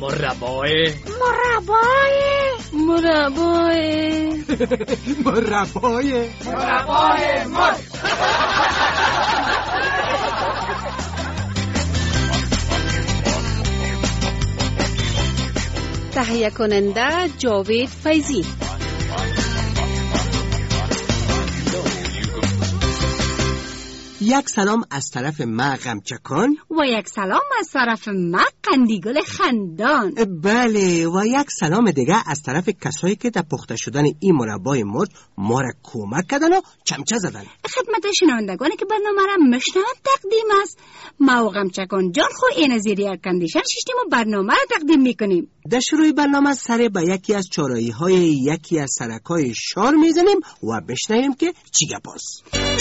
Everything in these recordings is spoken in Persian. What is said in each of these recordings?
مربای مرد. تهیه کننده جاوید فیضی. یک سلام از طرف ما غمچکان و یک سلام از طرف ما قندیگل خندان. بله، و یک سلام دیگه از طرف کسایی که در پخته شدن این مربای مرد ما را کمک کردن و چمچه زدن. خدمت شنوندگانی که برنامه را میشنوند تقدیم است. ما و غمچکان جان خو این زیر ایر کندیشن شیشتیم و برنامه را تقدیم میکنیم. در شروع برنامه سر به یکی از چارایی های یکی از سرکای شار میزنیم و بشنویم که چی گپاست.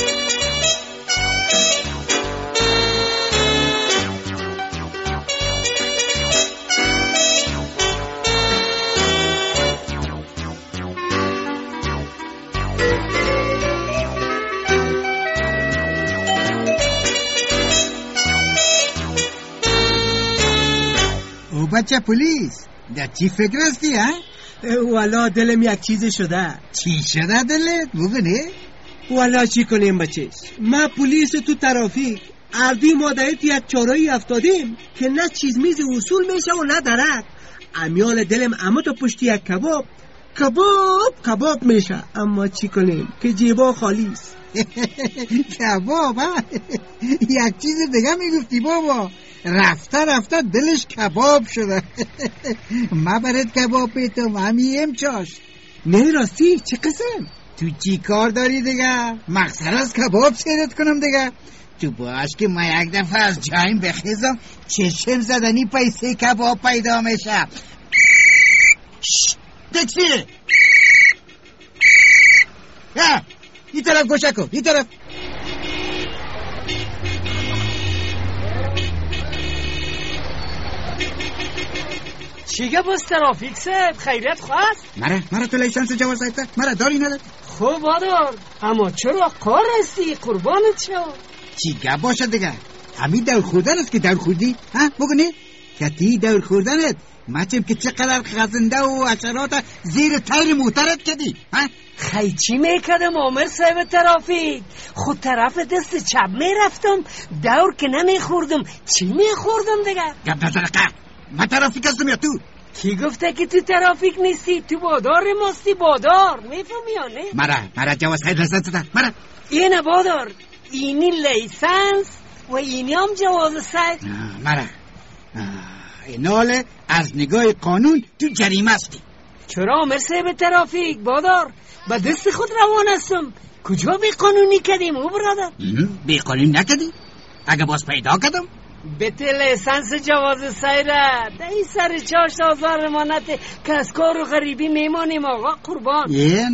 او بچه پلیس در چی فکر هستی ها؟ والا دلم یک چیز شده. چی شده دلت؟ بگنه؟ والا چی کنیم بچه؟ ما پلیس تو ترافیک اردوی مادری تو یک چارایی افتادیم که نه چیز میز اصول میشه و نه درک. امیال دلم اما تو پشتی یک کباب میشه، اما چی کنیم که جیبا خالیست. کباب ها؟ یک چیز دیگه میگفتی بابا. رفته دلش کباب شده. ما برات کباب پیتم همیم چاش. نه راستی چه قسم؟ تو چی کار داری دیگه؟ مقصد از کباب سیرت کنم دیگه. تو باش که ما یک دفعه از جایم بخیزم چشم زدنی پیسه کباب پیدا میشه. تکسی این طرف گوشه کن، این طرف. چیگه باز ترافیک سید خیریت خواست؟ مرا تو لیسانس جواز سایت مرا داری ندار؟ خوب بادار، اما چرا قار هستی؟ قربانت شو. چیگه باشه دیگه؟ همین دور خوردن است که دور خوردی؟ ها بگنه؟ کتی دور خوردنت مچم که چقدر خزنده و حشرات زیر تیر موترت کدی؟ ها؟ خی چی میکردم عامر صاحب ترافیک؟ خود طرف دست چپ میرفتم دور که نمیخوردم. چی میخوردم دیگه؟ گپ نزنقه. من ترافیک هستم یا تو؟ کی گفته که تو ترافیک نیستی؟ تو بادار ماستی. بادار میفهمی یا نه؟ مرا جواز خیر لیسانس ده. مرا اینه بادار، اینی لیسانس و اینی هم جواز سید. مرا ایناله از نگاه قانون تو جریمه هستی. چرا عامر صاحب ترافیک بادار؟ با دست خود روان هستم. کجا بی قانونی کردیم او برادر؟ بی قانونی نکردی؟ اگه باز پیدا کردم بته لیسانس جواز سیره دهی سر 4,000 مانت که از کار و غریبی میمانیم آقا قربان. یه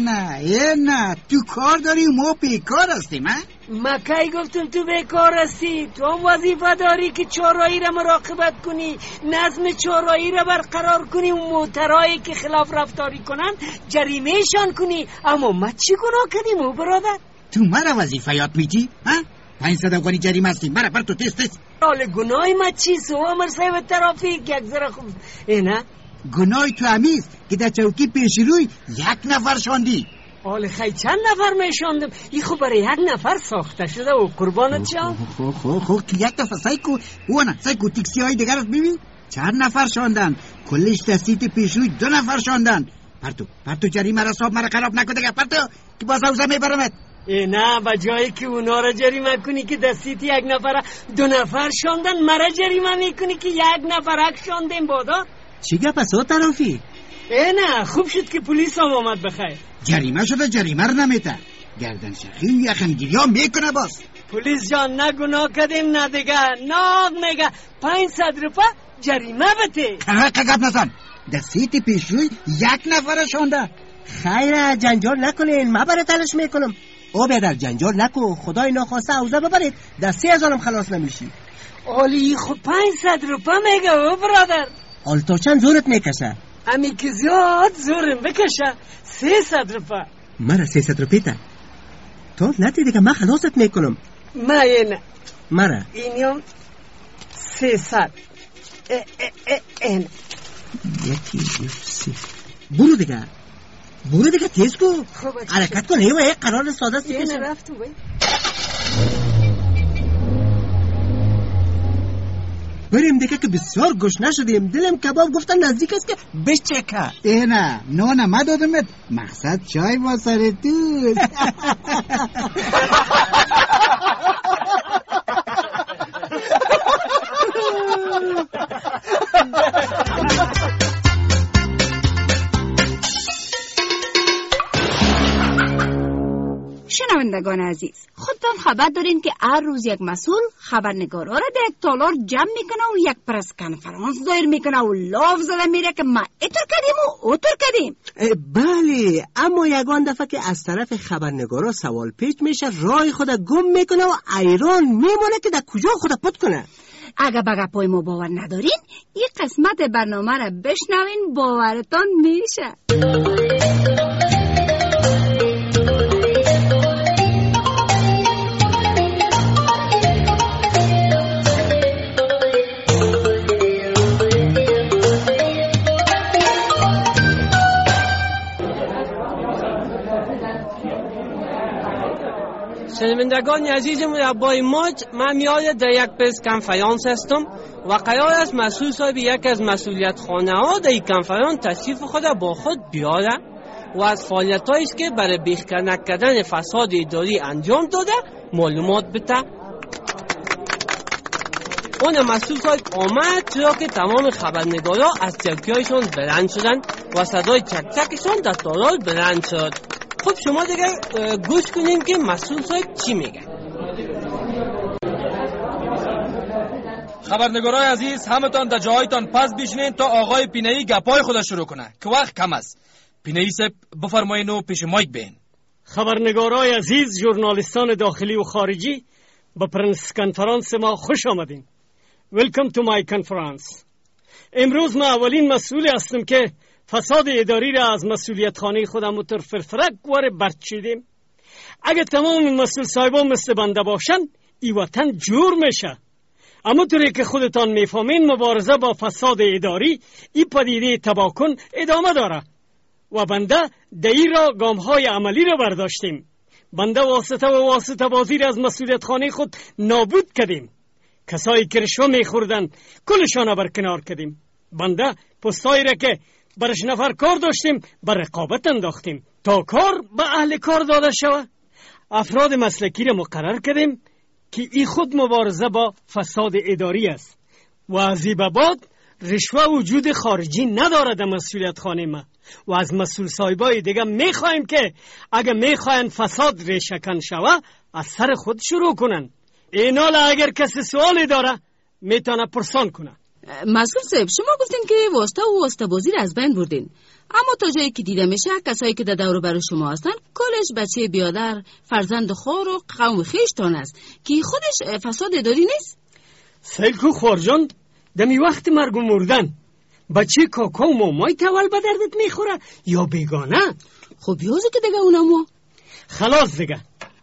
نه تو کار داری ما بیکار هستیم ها؟ ما کی گفتم تو بیکار هستی؟ تو هم وظیفه داری که چهاررایی را مراقبت کنی، نظم چهاررایی را برقرار کنی و موترایی که خلاف رفتاری کنن جریمهشان کنی. اما ما چی گناه کردیم او برادر؟ تو مرا وظیفه یاد میدی ها؟ 500 افغانی جریمه هستی. مرا بر تو تست حال گناهی ما چیست عامر صاحب ترافیک؟ یک ذره خوب اینه گناهی تو همیست که در چوکی پیش روی یک نفر شاندی. حال خیلی چند نفر میشاندم؟ این خوب برای یک نفر ساخته شده و قربانت شم. خب که یک دفعه سایکو تکسی های دیگر رو ببین چند نفر شاندن، کلش دستیت پیش روی 2 نفر شاندن. پرتو جریمه را صاحب مرا خراب نکن دیگه. پرتو که باز اوزه میبرمت. نه با جایی که اونا را جریمه کنی که دستیت 1 نفر 2 نفر شاندن، مرا جریمه میکنی که 1 نفرک شاندیم بادار. چی گپ است ترافیک؟ نه خوب شد که پلیس هم آمد بخیر. جریمه شده جریمه رو نمیته. گردن شخی یخنگیری ها میکنه باز. پلیس جان نه گناه کردیم نه دیگه. ناغ میگه 500 روپا جریمه بده. قرق گپ نزن. دستیت پیش روی 1 نفر شانده. خیره جنجال نکنین، ما برای تلش میکنم. او بیادر جنجال نکن، خدای ناخواسته اوزه ببرید در 3,000 خلاص نمیشی. اولی خب 500 روپا میگه او برادر. حال تا چند زورت میکشه؟ امی که زیاد زورم بکشه 300 روپا. مرا 300 روپی تا تو نتی دیگه من خلاصت میکنم. ما اینه مرا اینیم 300 این یکی سی. برو دیگه تیز کن. حرکت کن. هیوه قرار ساده است. یه نرفت تو بای. بریم دیگه که بسیار گشنه شدیم. دلم کباب گفتن نزدیک است که بچکه. نه ما دادمت. مقصد چای با سر تو. شنوندگان عزیز، خودتان خبر دارین که هر روز یک مسئول خبرنگارا را در یک تالار جمع میکنه و یک پرس کنفرانس دایر میکنه و لاف زده میره که ما اینطور کردیم و اونطور کردیم. بله، اما یگان دفعه که از طرف خبرنگارا سوال پیش میشه راه خود گم میکنه و ایران میمونه که در کجا خود پت کنه. اگه به گپای ما باور ندارین این قسمت برنامه را بشنوین، باورتان میشه. شنوندگان عزیز مربای موج، من میاد در یک پرس کنفرانس هستم و قرار است مسئول صاحب یک از مسئولیت خانه ها در این کنفرانس تشریف خود با خود بیاره و از فعالیت هایی که برای بیخکرک کردن فساد اداری انجام داده معلومات بده. اون مسئول صاحب آمد چرا که تمام خبرنگارا از چوکی‌هایشان بلند شدن و صدای چکچکشان در تالار بلند شد. خب شما دیگه گوش کنیم که مسئول صاحب چی میگه. خبرنگارای عزیز، همتان در جایتان پس بشینین تا آقای پینایی گپای خودش شروع کنه که وقت کم است. پینایی صاحب بفرمایین و پیش مایک بین. خبرنگارای عزیز، ژورنالیستان داخلی و خارجی، به پرنس کنفرانس ما خوش آمدین. Welcome to my conference. امروز ما اولین مسئول هستم که فساد اداری را از مسئولیت خانه خودم و فرفرک واره برچیدیم. اگه تمام مسئول صاحبان مثل بنده باشن ای وطن جور میشه. اما طوری که خودتان میفهمین مبارزه با فساد اداری ای پدیده تباکن ادامه داره و بنده دایی را گامهای عملی را برداشتیم. بنده واسطه بازی را از مسئولیت خانه خود نابود کردیم. کسایی که رشوه میخوردن کلشان را برکنار کردیم. بنده پستایی را که برش نفر کار داشتیم بر رقابت انداختیم تا کار به اهل کار داده شود. افراد مسلکی را مقرر کردیم که این خود مبارزه با فساد اداری است و از این به بعد رشوه وجود خارجی ندارد در مسئولیت خانه ما و از مسئول صاحبای دیگه میخوایم که اگه میخواین فساد ریشه‌کن شود از سر خود شروع کنن. اینال اگر کسی سوالی داره میتونه پرسان کنه. مسئول صاحب، شما گفتین که واسطه بازی را از بین بردین، اما تا جایی که دیده میشه کسایی که در دور و بر شما هستن کلش بچه بیادر، فرزند خور و قوم خیشتان است که خودش فساد اداری نیست. سیلکو خورجان دمی وقت مرگ و مردن بچه کاکا و مامای تول به دردت میخوره یا بیگانه؟ خب یازه که دیگه اونمو خلاص دیگه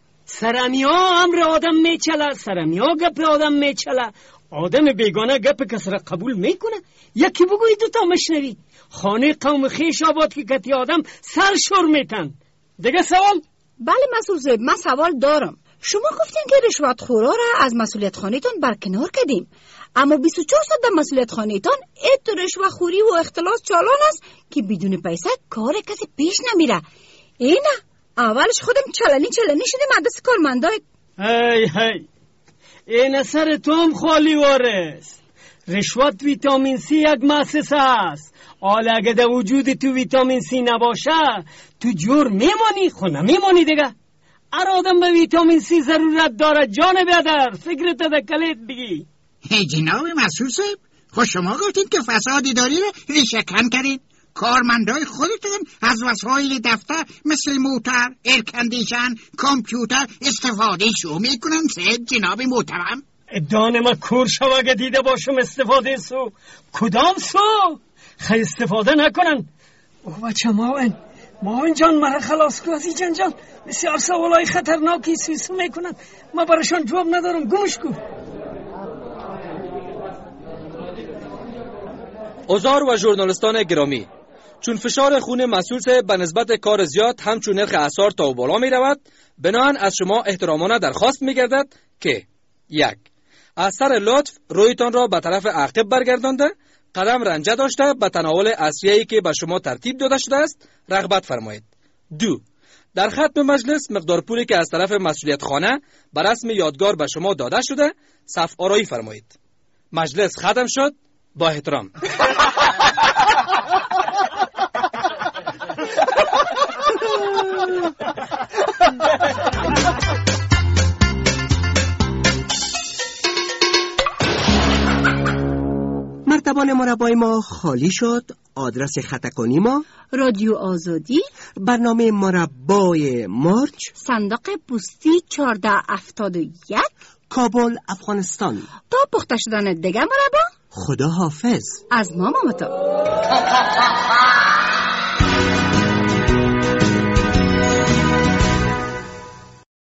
سرمیا امر آدم میچله، سرمیا گپ آدم میچله. آدم بیگانه گپ کس را قبول میکنه؟ یکی بگوی دوتا مشنوی. خانه قوم خیش آباد که کتی آدم سر شور میتن. دیگه سوال؟ بله مسئول صاحب، من سوال دارم. شما گفتین که رشوت خورا را از مسئولیت خانه‌تان برکنار کردیم، اما 24 ساعت در مسئولیت خانه‌تان ات رشوت خوری و اختلاس چالان است که بدون پیسه کار کسی پیش نمیره. اینا اولش خودم چلنی شدیم عدس کارمندای. هی این سر تو هم خالی وارست. رشوت ویتامین سی یک مؤسسه است. حالا اگه در وجود تو ویتامین سی نباشه تو جور میمانی، خود نمیمانی دیگه. هر آدم به ویتامین سی ضرورت داره. جان بیادر فکرت در کلید بگی. جناب مسئول صاحب، خود شما گفتید که فساد اداری رو ریشه‌کن کردید. کارمندای خودتون از وسایل دفتر مثل موتر، ایرکندیشن، کامپیوتر استفاده شو میکنن. سید جناب محترم، دان ما کور شواگه دیده باشم استفاده سو. کدام سو؟ خیلی استفاده نکنن. او بچه ماوین جان مرا خلاص کن از این جان. بسیار سوالای خطرناکی سوسو میکنن، ما براشان جواب ندارم. گمش کن. اوزار و ژورنالیستان گرامی، چون فشار خون مسئول به نسبت کار زیاد همچون نرخ اسعار تا و بالا می رود، بنابراین از شما احترامانه درخواست می گردد که 1. از سر لطف رویتان را به طرف عقب برگردانده، قدم رنجه داشته به تناول اشیایی که به شما ترتیب داده شده است رغبت فرمایید. 2. در ختم مجلس مقدار پولی که از طرف مسئولیت خانه به رسم یادگار به شما داده شده صف آرایی فرمایید. مجلس ختم شد. با احترام. مرتبان مربای ما خالی شد. آدرس خطکانی ما رادیو آزادی، برنامه مربای مارچ، صندوق پستی 1471، کابل، افغانستان. تا پخته شدن دیگه مربا، خدا حافظ. از ما مامتا.